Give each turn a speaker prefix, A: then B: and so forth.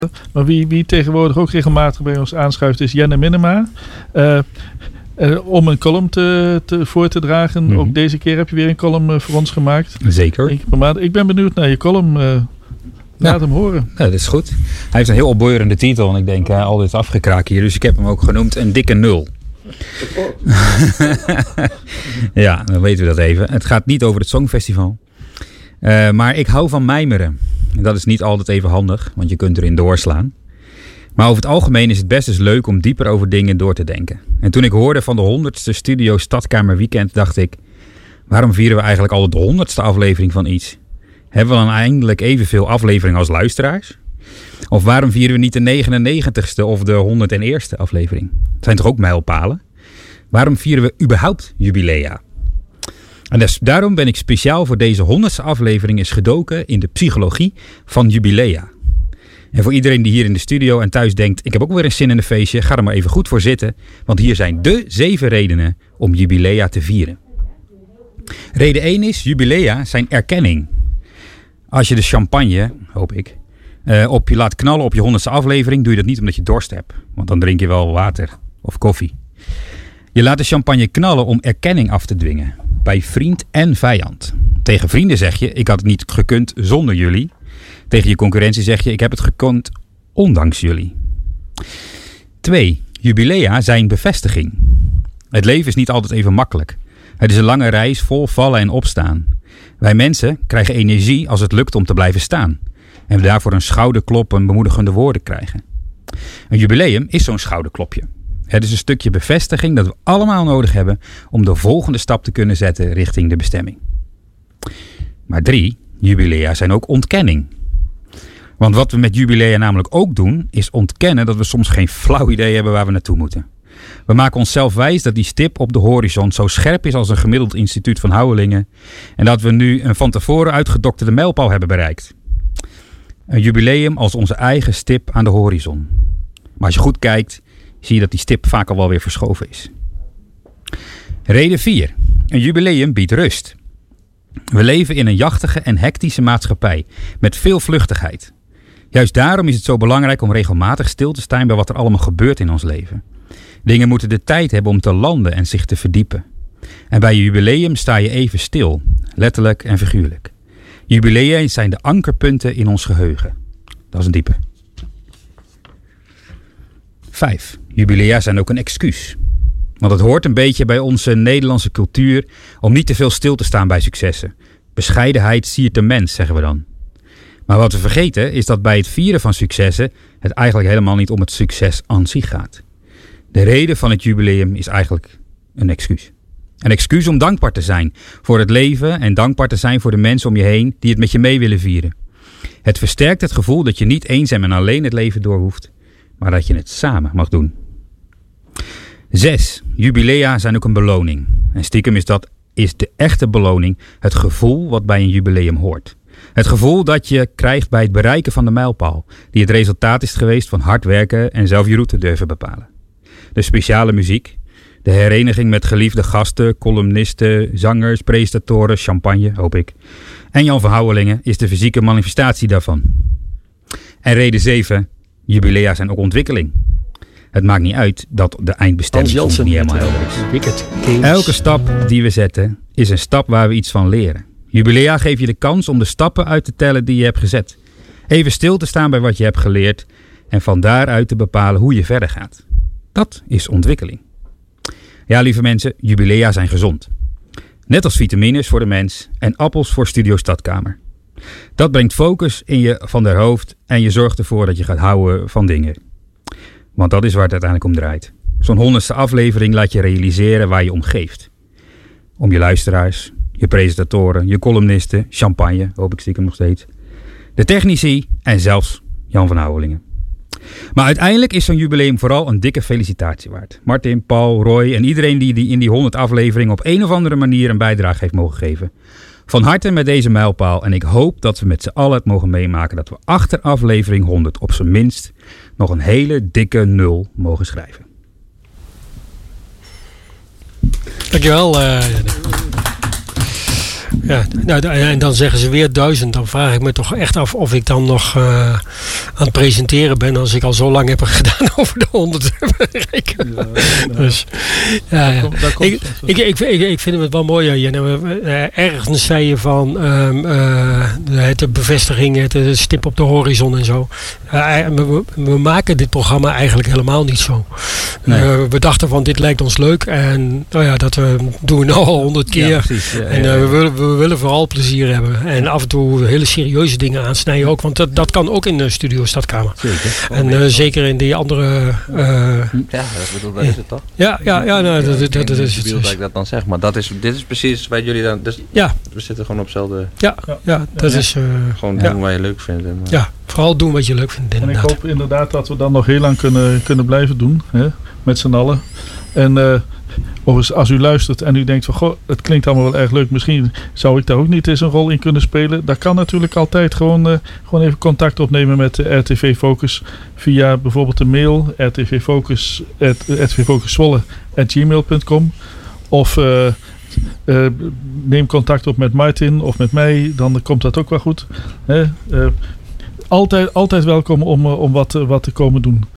A: Maar wie tegenwoordig ook regelmatig bij ons aanschuift is Jenne Minema. Om een column voor te dragen. Mm-hmm. Ook deze keer heb je weer een column voor ons gemaakt.
B: Zeker.
A: Ik ben benieuwd naar je column. Laat hem horen.
B: Ja, dat is goed. Hij heeft een heel opbeurende titel. En ik denk al dit afgekraakt hier. Dus ik heb hem ook genoemd een dikke 0. Ja, dan weten we dat even. Het gaat niet over het Songfestival. Maar ik hou van mijmeren. En dat is niet altijd even handig. Want je kunt erin doorslaan. Maar over het algemeen is het best eens leuk om dieper over dingen door te denken. En toen ik hoorde van de 100ste Studio Stadkamer Weekend, dacht ik, waarom vieren we eigenlijk al de 100ste aflevering van iets? Hebben we dan eindelijk evenveel afleveringen als luisteraars? Of waarom vieren we niet de 99ste of de 101ste aflevering? Het zijn toch ook mijlpalen? Waarom vieren we überhaupt jubilea? En dus daarom ben ik speciaal voor deze 100ste aflevering eens gedoken in de psychologie van jubilea. En voor iedereen die hier in de studio en thuis denkt, ik heb ook weer een zin in een feestje, ga er maar even goed voor zitten. Want hier zijn de 7 redenen om jubilea te vieren. Reden 1 is, jubilea zijn erkenning. Als je de champagne, hoop ik, op je laat knallen op je 100ste aflevering, doe je dat niet omdat je dorst hebt. Want dan drink je wel water of koffie. Je laat de champagne knallen om erkenning af te dwingen. Bij vriend en vijand. Tegen vrienden zeg je, ik had het niet gekund zonder jullie. Tegen je concurrentie zeg je, ik heb het gekund ondanks jullie. 2. Jubilea zijn bevestiging. Het leven is niet altijd even makkelijk. Het is een lange reis vol vallen en opstaan. Wij mensen krijgen energie als het lukt om te blijven staan. En we daarvoor een schouderklop en bemoedigende woorden krijgen. Een jubileum is zo'n schouderklopje. Het is een stukje bevestiging dat we allemaal nodig hebben om de volgende stap te kunnen zetten richting de bestemming. Maar 3. Jubilea zijn ook ontkenning. Want wat we met jubilea namelijk ook doen, is ontkennen dat we soms geen flauw idee hebben waar we naartoe moeten. We maken onszelf wijs dat die stip op de horizon zo scherp is als een gemiddeld instituut van Houwelingen. En dat we nu een van tevoren uitgedokterde mijlpaal hebben bereikt. Een jubileum als onze eigen stip aan de horizon. Maar als je goed kijkt, zie je dat die stip vaak al wel weer verschoven is. Reden 4. Een jubileum biedt rust. We leven in een jachtige en hectische maatschappij met veel vluchtigheid. Juist daarom is het zo belangrijk om regelmatig stil te staan bij wat er allemaal gebeurt in ons leven. Dingen moeten de tijd hebben om te landen en zich te verdiepen. En bij je jubileum sta je even stil, letterlijk en figuurlijk. Jubilea zijn de ankerpunten in ons geheugen. Dat is een diepe. 5. Jubilea zijn ook een excuus. Want het hoort een beetje bij onze Nederlandse cultuur om niet te veel stil te staan bij successen. Bescheidenheid siert de mens, zeggen we dan. Maar wat we vergeten is dat bij het vieren van successen het eigenlijk helemaal niet om het succes aan zich gaat. De reden van het jubileum is eigenlijk een excuus. Een excuus om dankbaar te zijn voor het leven en dankbaar te zijn voor de mensen om je heen die het met je mee willen vieren. Het versterkt het gevoel dat je niet eenzaam en alleen het leven door hoeft, maar dat je het samen mag doen. 6. Jubilea zijn ook een beloning. En stiekem is de echte beloning het gevoel wat bij een jubileum hoort. Het gevoel dat je krijgt bij het bereiken van de mijlpaal, die het resultaat is geweest van hard werken en zelf je route durven bepalen. De speciale muziek, de hereniging met geliefde gasten, columnisten, zangers, presentatoren, champagne, hoop ik. En Jan van Houwelingen is de fysieke manifestatie daarvan. En reden 7, jubilea zijn ook ontwikkeling. Het maakt niet uit dat de eindbestemming soms niet helemaal helder is. Elke stap die we zetten is een stap waar we iets van leren. Jubilea geeft je de kans om de stappen uit te tellen die je hebt gezet. Even stil te staan bij wat je hebt geleerd en van daaruit te bepalen hoe je verder gaat. Dat is ontwikkeling. Ja, lieve mensen, jubilea zijn gezond. Net als vitamines voor de mens en appels voor Studio Stadkamer. Dat brengt focus in je van der hoofd en je zorgt ervoor dat je gaat houden van dingen. Want dat is waar het uiteindelijk om draait. Zo'n 100ste aflevering laat je realiseren waar je om geeft. Om je luisteraars, je presentatoren, je columnisten, champagne, hoop ik stiekem nog steeds. De technici en zelfs Jan van Houwelingen. Maar uiteindelijk is zo'n jubileum vooral een dikke felicitatie waard. Martin, Paul, Roy en iedereen die in die 100 afleveringen op een of andere manier een bijdrage heeft mogen geven. Van harte met deze mijlpaal en ik hoop dat we met z'n allen het mogen meemaken dat we achter aflevering 100 op zijn minst nog een hele dikke 0 mogen schrijven.
C: Dankjewel. Ja. Nou, en dan zeggen ze weer 1000. Dan vraag ik me toch echt af of ik dan nog aan het presenteren ben. Als ik al zo lang heb gedaan over de 100 rekenen. Dus, ja. Ik vind het wel mooi. Ergens zei je van de bevestiging, het stip op de horizon en zo. We maken dit programma eigenlijk helemaal niet zo. Nee. We dachten van dit lijkt ons leuk. En dat doen we nou al 100 keer. Ja, precies. En we willen vooral plezier hebben. En af en toe hele serieuze dingen aansnijden ook. Want dat kan ook in de Studio Stadkamer. Zeker. En zeker in die andere...
D: dat is het toch?
C: Ja, dat is het.
D: Dat ik dat dan zeg. Maar dit is precies waar jullie dan... Dus we zitten gewoon op hetzelfde...
C: Dat is...
D: gewoon doen wat je leuk vindt.
C: Vooral doen wat je leuk vindt.
A: En ik hoop inderdaad dat we dan nog heel lang kunnen blijven doen. Hè, met z'n allen. En als u luistert en u denkt van goh, het klinkt allemaal wel erg leuk. Misschien zou ik daar ook niet eens een rol in kunnen spelen. Dat kan natuurlijk altijd gewoon even contact opnemen met RTV Focus. Via bijvoorbeeld de mail rtvfocus@gmail.com. Of neem contact op met Martin of met mij. Dan komt dat ook wel goed. Altijd welkom om wat te komen doen.